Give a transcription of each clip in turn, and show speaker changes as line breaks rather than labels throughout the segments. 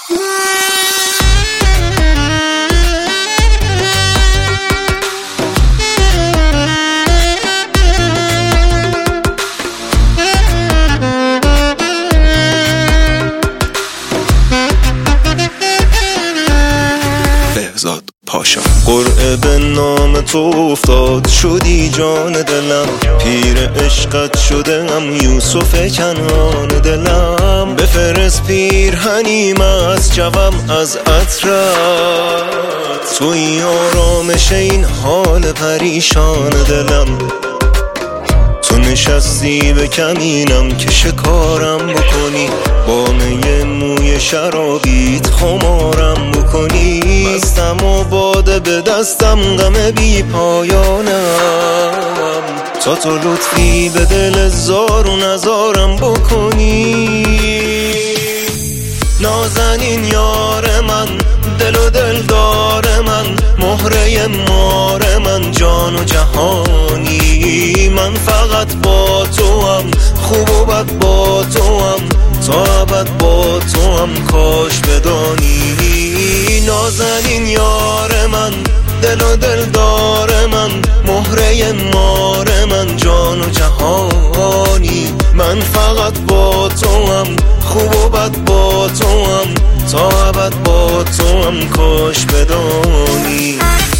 قرعه به نام تو افتاد شدی جان دلم، پیر عشقت شدم یوسف کنعان دلم. بفرست پیرهنیم از جوم از عطرت، توی آرامش این حال پریشان دلم. تو نشستی به کمینم که شکارم بکنی، با می موی شرابیت خمارم بکنی. مستم و باده به دستم غم بی پایانم، تا تو لطفی به دل زار و نزارم بکنی. نازنین یار من، دل و دلدار من، مهره مار من، جان و جهانی. من فقط با تو هم، خوب و بد با تو هم، تا ابد با تو هم، کاش بدانی. نازنین یار من، دل و دلدار من، مهره مار من، جان و جهانی. من فقط با تو هم، خوب و بد با تو هم، تا ابد با تو هم، کاش بدانی.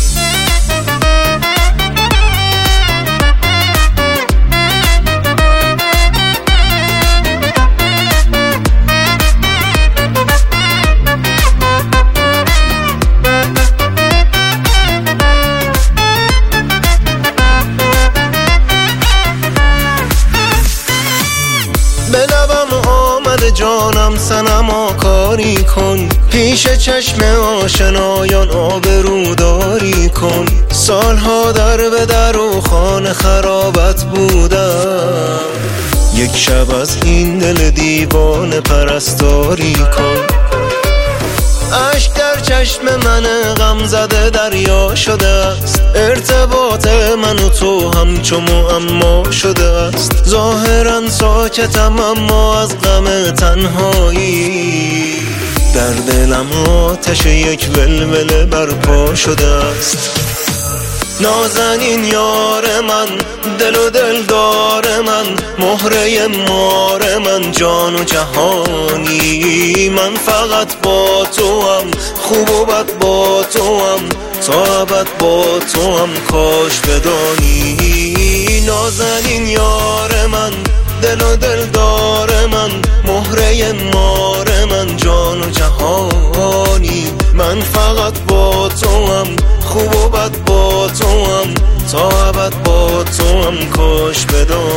به لبم آمده جانم صنما کاری کن، پیش چشم آشنایان آبروداری کن. سالها در به در و خانه خرابت بودم، یک شب از این دل دیوانه پرستاری کن. اشک در چشم من غم زده دریا شده است، ارتباط من و تو همچو معما شده است. ظاهرا ساکتم اما از غم تنهایی، در دلم آتش یک ولوله برپا شده است. نازنین یار من، دل و دلدار من، مهره مار من، جان و جهانی. من فقط با تو هم، خوب و بد با تو هم، تا ابد با تو هم، کاش بدانی. نازنین یار من، دل و دلدار من، مهره مار من، جان و جهانی. من فقط با تو هم، خوب و بد با تو هم، تا ابد با تو هم، کاش بدانی.